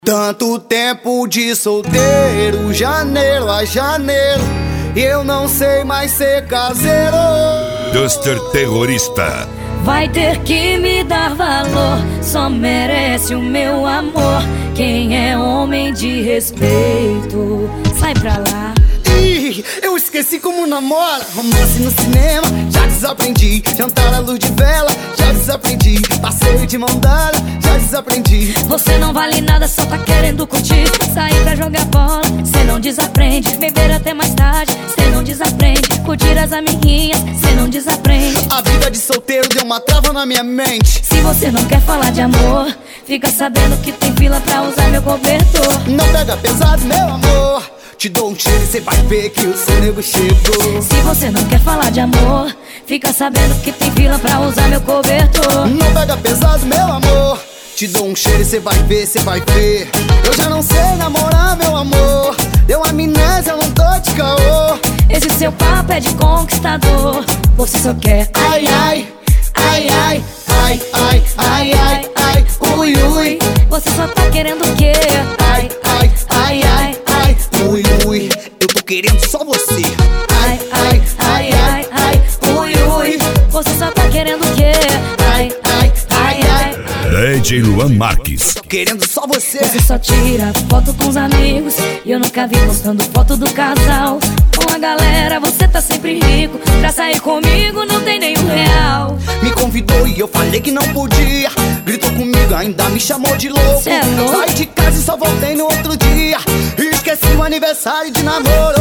Tanto tempo de solteiro, janeiro a janeiro, eu não sei mais ser caseiro. Duster Terrorista. Vai ter que me dar valor, só merece o meu amor. Quem é homem de respeito, sai pra lá. Ih, eu esqueci como namora. Romance no cinema, já desaprendi. Jantar à luz de vela, já desaprendi. Passeio de mão dada, já desaprendi. Você não vale nada, só tá querendo curtir. Sair pra jogar bola, cê não desaprende. Beber até mais tarde, cê não desaprende. Curtir as amiguinhas, cê não desaprende. A vida de solteiro deu uma trava na minha mente. Se você não quer falar de amor, fica sabendo que tem fila pra usar meu cobertor. Não pega pesado, meu amor, te dou um cheiro e cê vai ver que o seu nego chegou. Se você não quer falar de amor, fica sabendo que tem fila pra usar meu cobertor. Não pega pesado, meu amor, te dou um cheiro e cê vai ver, cê vai ver. Eu já não sei namorar, meu amor, deu amnésia, eu não tô de caô. Esse seu papo é de conquistador, você só quer Ai, ai, ai, ai, ai, ai, ai, ai, ai, ui, ui. Você só tá querendo o quê? Ai, ai, ai, ai, ai, ui, ui. Eu tô querendo só você. Ai, ai, ai, ai, ai, ui, ui. Você só tá querendo o quê? Ai, ai, ai, ai, DJ Luan Marques. tô querendo só você. Você só tira foto com os amigos e eu nunca vi postando foto do casal. Com a galera você tá sempre rico, pra sair comigo não tem nenhum real. Me convidou e eu falei que não podia. Gritou comigo, ainda me chamou de louco. Cê é louco? Saí de casa e só voltei no outro dia. E esqueci o aniversário de namoro.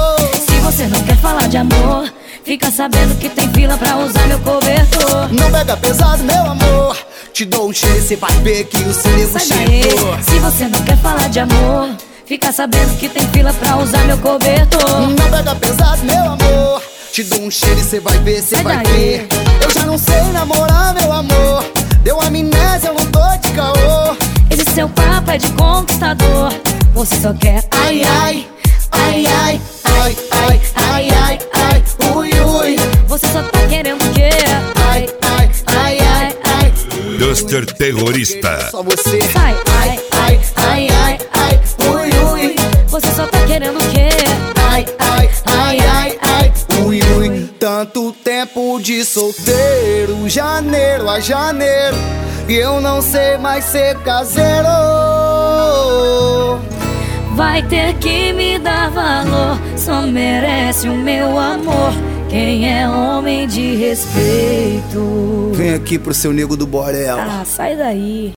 Se você não quer falar de amor, fica sabendo que tem fila pra usar meu cobertor. Não pega pesado, meu amor, te dou um cheiro e cê vai ver que o seu nego Sai daí. chegou. Se você não quer falar de amor, fica sabendo que tem fila pra usar meu cobertor. Não pega pesado, meu amor, te dou um cheiro e cê vai ver, cê Sai vai daí. ver. Eu já não sei namorar, meu amor, deu amnésia, eu não tô de caô. Esse seu papo é de conquistador, você só quer Ai, ai, ai, ai, ai, ai, ai, ai, ai, ui, ui. Você só tá querendo o quê? Ai, ai, ai, ai, ai, Duster Terrorista. só você. Sai, Ai, ai, ai, ai, ai, ui, ui. você só tá querendo o quê? Ai, ai, ai, ai, ai, ui, ui. Tanto tempo de solteiro, janeiro a janeiro, e eu não sei mais ser caseiro. Vai ter que me dar valor, só merece o meu amor. Quem é homem de respeito. Vem aqui pro seu nego do Borel. Ah, sai daí.